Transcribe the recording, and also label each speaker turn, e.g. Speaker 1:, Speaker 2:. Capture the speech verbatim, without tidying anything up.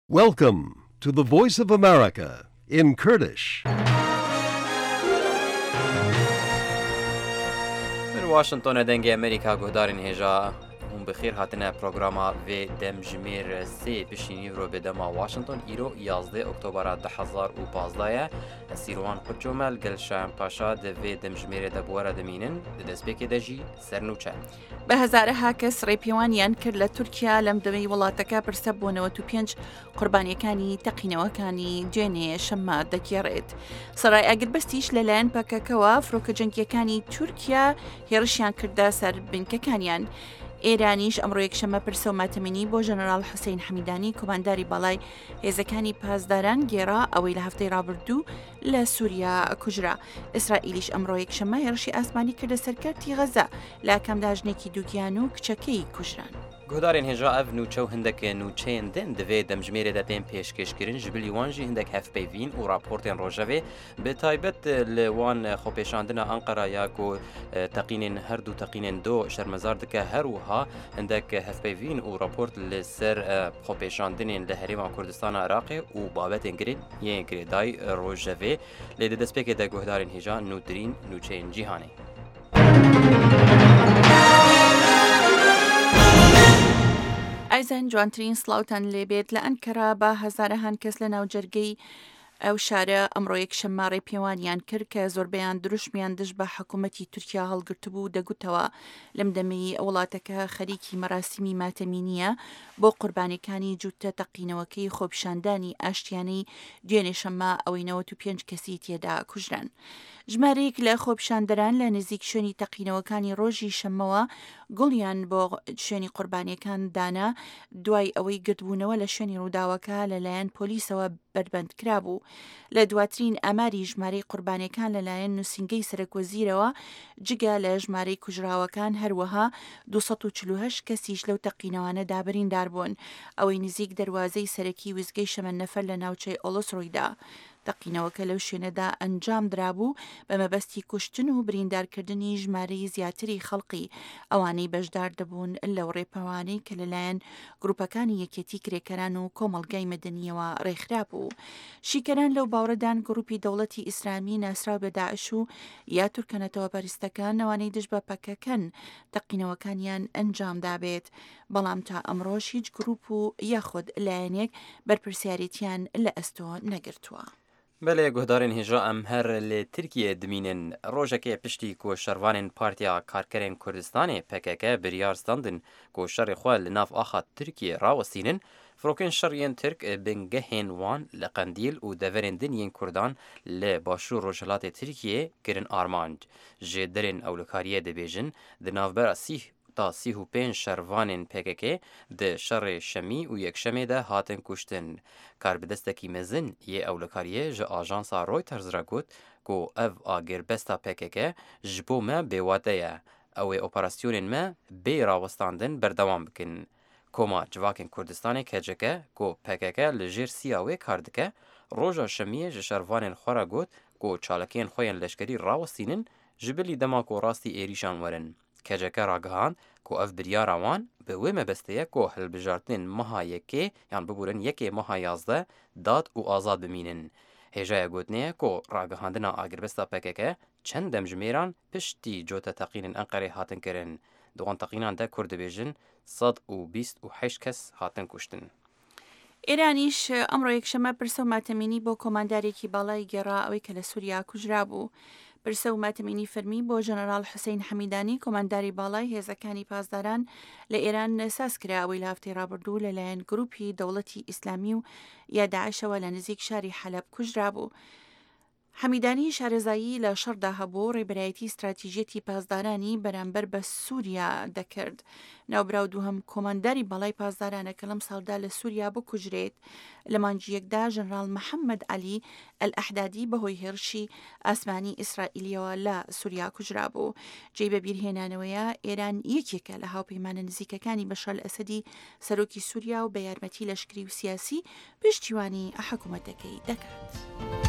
Speaker 1: Welcome to the Voice of America in Kurdish.
Speaker 2: من واشنطن دنگ امریکا گهدارین هجا اون بخیر هاتنه پروگراما و دم جمیر سی بشینی رو به دما واشنطن ایرو یازده اکتبر ده هزار و پازده سیروان قرچومل گلشان پاشا ده و دم جمیر ده بواره دمینن ده دسپیک دجی سرنوچه
Speaker 3: بە هەزارەها کەس ڕێپیوانیان کرد لە تورکیا لەم دەمەی وڵاتەکە پرسە بۆ نەوەت و پێنج قوربانیەکانی تەقینەوەکانی دوێنێ شەممە دەکێڕێت. سەرای ئاگربەستیش لەلایەن پاکەکەوە فڕۆکە جەنگیەکانی تورکیا هێرشیان کردە سەر بنکەکانیان. ئێرانیش ئەمڕۆ یەکشەممە پرسە و ماتەمینی بۆ ژەنەراڵ حوسێین حەمیدانی کۆمانداری بەڵای هێزەکانی پاسداران گێڕا ئەوەی لە هەفتەی ڕابردوو لە سووریا کوژرا. ئیسرائیلیش ئەمڕۆ یەکشەممە هێرشی ئاسمانی کردە سەرکەرتی غەزە لە کەمداژنێکی دووگیان و کچەکەی کوژران.
Speaker 2: گهدارین هجا اف نوچه و هندک نوچین دن دوی دمجمیر دادین پیشکش کرن جبلی وانجی هندک هف پیوین و راپورتین روژوی به تایبت لوان خوپیشاندن انقره یاکو تقینین هر دو تقینین دو شرمزار دکه هر وها هندک هف پیوین و راپورت لسر خوپیشاندن لحریم کردستان عراقی و بابت انگرین یه انگریدای روژوی لیده دسپیک ده گهدارین هجا نودرین نوچین جیهانی.
Speaker 3: ئایزان جوانترین سڵاوتان لێبێت لە ئەنکەرا بە هەزارەهان کەس لە ناوجەرگەی ئەو شارە ئەمڕۆ یەکشەممە ڕێپیوانیان کرد کە زۆربەیان دروشمیان دژ بە حکوومەتی تورکیا هەڵگرتبوو دەگوتەوە لەم دەمەی وڵاتەکە خەریکی مەراسیمی ماتەمینیە بۆ قوربانیەکانی جووتە تەقینەوەکەی خۆپیشاندانی ئاشتیانەی دوێنێ شەممە ئەوەی نەوەت و پێنج کەسی تێدا کوژران. ژمارەیەک لە خۆپیشاندەران لە نزیک شوێنی تەقینەوەکانی ڕۆژی شەممەوە گوڵیان بۆ شوێنی قوربانیەکان دانا دوای ئەوەی گرتبوونەوە لە شوێنی ڕووداوەکە لەلایەن پۆلیسەوە بەربەندکرا بوو. لە دواترین ئاماری ژمارەی قوربانیەکان لەلایەن نووسینگەی سەرۆکوەزیرەوە جگە لە ژمارەی کوژراوەکان هەروەها دووسەد و چل و هەشت کەسیش لەو تەقینەوانەدا بریندار بوون ئەوەی نزیک دەواازەی سەرەکی وزگەی شەمەندەفەر لە ناوچەی ئۆلۆس ڕوویدا. تەقینەوەکە لەو شوێنەدا ئەنجام درابوو بە مەبەستی کوشتن و بریندارکردنی ژمارەی زیاتری خەڵقی ئەوانەی بەشدار دەبوون لەو ڕێپەوانەی کە لەلایەن گروپەکانی یەکێتی کرێکەران و کۆمەڵگای مەدەنیەوە ڕێکخرا بوو. شیکەران لەو باوەڕدان گروپی دەوڵەتی ئیسلامی ناسراو بە داعش و یا تورکەنەتەوە پەرستەکان ئەوانەی دژ بە پەکەکەن تەقینەوەکانیان ئەنجام دابێت بەڵام تا ئەمڕۆژ هیچ گروپ و یاخود لایەنێک بەرپرسیارەتیان لە ئەستۆ نەگرتووە.
Speaker 2: بله گهدارین هجا ام هر ل ترکیه دمینن روزکه پشتی کو شروانین پارتیا کارکرین کردستان پکک بریار ستاندن کو شر خوال ناف آخات ترکیه راوسینن فروکن شرین ترک بنگهین وان لقندیل و دورین دنین کردان ل باشور روجلات ترکیه گرن آرمانج جدرین اولکاریه دبیجن دناف بر سیح تا سی و پنج شروانین پکک ده شر شمی و یک شمی ده هاتن کشتن کار بدستکی مزن یه اولکاریه جا آژانسا رویترز را گوت کو او آگر بستا پکک جبو ما بیواده یا او اپراسیونین ما بی راوستاندن بردوام بکن. کوما جواکن کردستان کجکه کو پکک لجیر سیاوی کاردکه روژا شمیه جا شروانین خورا گوت کو چالکین خوین لشکری راوستینن جبلی دماکو راستی ایریشان ورن. کجکه راگهان کو اف بریار وان به وی مبسته کو هل بجارتن مها یکی یان ببورن یکی مها یازده داد و آزاد بمینن. هجای گوتنه کو راگهاندنا آگربستا پککه چند دمجمیران پشتی جوتا تقینن انقره هاتن کرن. دوان تقینان ده کرد بیجن صد و بیست و هشت کس هاتن کشتن.
Speaker 3: ئێرانیش ئەمڕۆ یەکشەممە پرسە و ماتەمینی بۆ کۆماندارێکی باڵای گێڕا ئەوەی کە لە سووریا کوژرا بوو. پرسە و ماتەمینی فەرمی بۆ ژەنەراڵ حوسێین حەمیدانی کۆمانداری باڵای هێزەکانی پاسداران لە ئێران ساز کرا ئەوەی لە هەفتەی ڕابردوو لەلایەن گروپی دەوڵەتی ئیسلامی و یا داعشەوە لە نزیک شاری حەلەب کوژرا بوو. حەمیدانی شارەزایی لە شەڕدا هەبوو ڕێبەرایەتی استراتیژیەتی پاسدارانی بەرامبەر بە سووریا دەکرد. ناوبراو دووهەم کۆمانداری بەڵای پاسدارانە کە لەم ساڵدا لە سووریا بکوژرێت لە مانگیەکدا ژەنەراڵ محەممەد عەلی ئەلئەحدادی بەهۆی هێرشی ئاسمانی ئیسرائیلیەوە لە سووریا کوژرا بوو. جێی بە بیرهێنانەوەیە ئێران یەکێکە لە هاوپەیمانە نزیکەکانی بەشار ئەسەدی سەرۆکی سووریا و بە یارمەتی لەشکری و سیاسی پشتیوانی حکوومەتەکەی دەکات.